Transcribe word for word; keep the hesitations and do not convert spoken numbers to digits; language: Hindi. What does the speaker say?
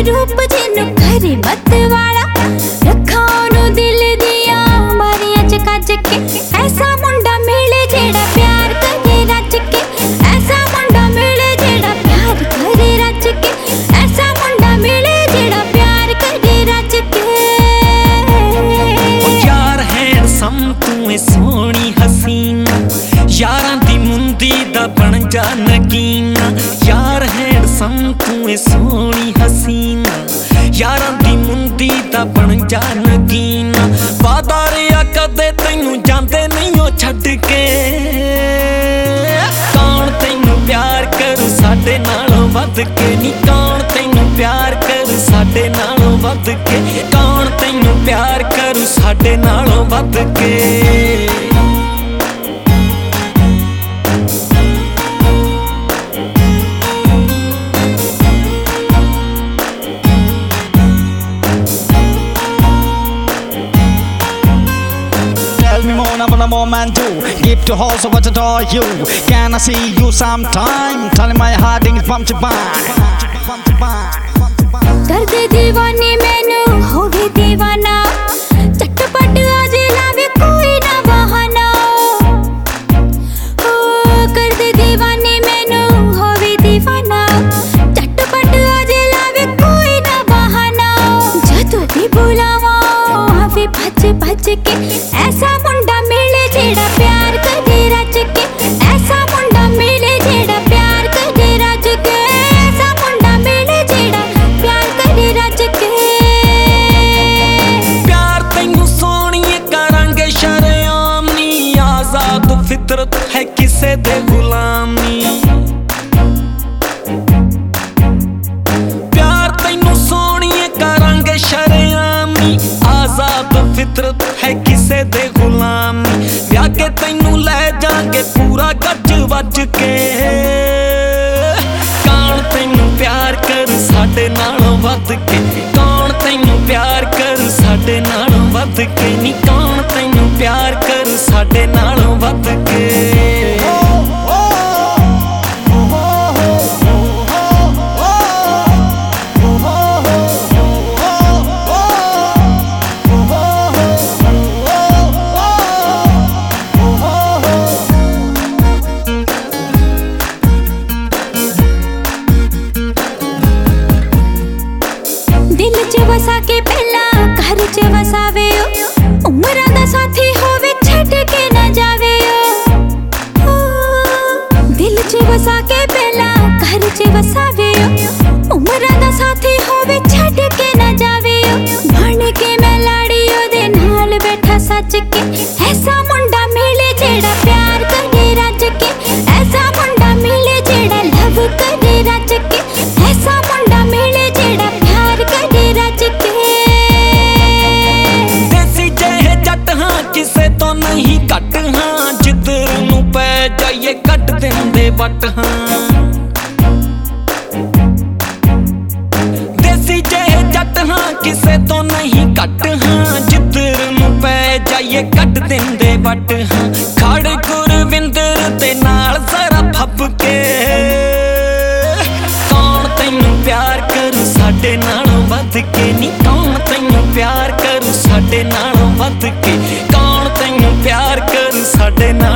रूप जिन्नू करे मत वाला रखा ओनू दिल दिया मारिया चकच के ऐसा मुंडा मिले जेड़ा प्यार करे रच के ऐसा मुंडा मिले जेड़ा प्यार करे रच के ऐसा मुंडा मिले जेड़ा प्यार करे रच के ओ यार हैंडसम तू है सोहनी हसीना यारां दी मुंदी दा बन जा नगीना यार हैंडसम तू है सोहनी हसीना यारां दी मुंदी दा बन जा नगीना वादा रिया कदे तैनू जांदे नहीं ओ छड्ड के कौन तैनू प्यार करू साडे नालों वध के नी कौन तैनू प्यार करू साडे नालों वध के कौन तैनू प्यार करू साडे नालों वध के More man do give to horse what adore you. Can I see you sometime? Telling my heart is bump to कर दे दीवानी मैनू होवे दीवाना चटपट आज लावे कोई ना बहाना हो कर दे दीवानी मैनू होवे दीवाना चटपट आज लावे कोई ना बहाना जदों भी बुलावा आवे भज भज के ऐसा मुंडा मिले जेड़ा प्यार करे रच के ऐसा मुंडा मिले जेड़ा प्यार करे रच के ऐसा मुंडा मिले जेड़ा प्यार करे रच के प्यार तैनू सोहणीए करांगे शरेआम नी आजाद फितरत है किसे दे गुलामी प्यार तैनू सोहणीए करांगे शरेआम नी आजाद फितरत है किसे दे गुलामी ब्याह के तैनू ले जांगे पूरा गज वज के कौन तैनू प्यार करू साडे नालों वध के कौन तैनू प्यार करू साडे नालों वध के नी कौन तैनू प्यार करू साडे नालों वध के दिल च वसा के पहला घर च वसावे उम्र दा साथी होवे छड़ के ना जावे दिल च वसा के पहला घर च वसावे उम्र दा साथी होवे छड़ के ना जावे बन के मैं लाड़ी ओदे नाल बैठा सच के ऐसा मुंडा मिले जेड़ा प्यार करे रच के ऐसा मुंडा मिले जेड़ा लव करे रच के ऐसा मुंडा मिले जेड़ा प्यार करे रच के देसी जह जट हां किसे तो नहीं घट हां जिधर नू पै जाइए कट देंदे बट हां देसी जह जट हां किसे तो नहीं घट हां जिधर नू पै जाइए कट देंदे बट हां खड़ गुरविंदर ते नाल जरा फब के कौन तैनू प्यार करू साडे नालों वध के नी कौन तैनू प्यार करू साडे नालों वध के कौन तैनू प्यार करू साडे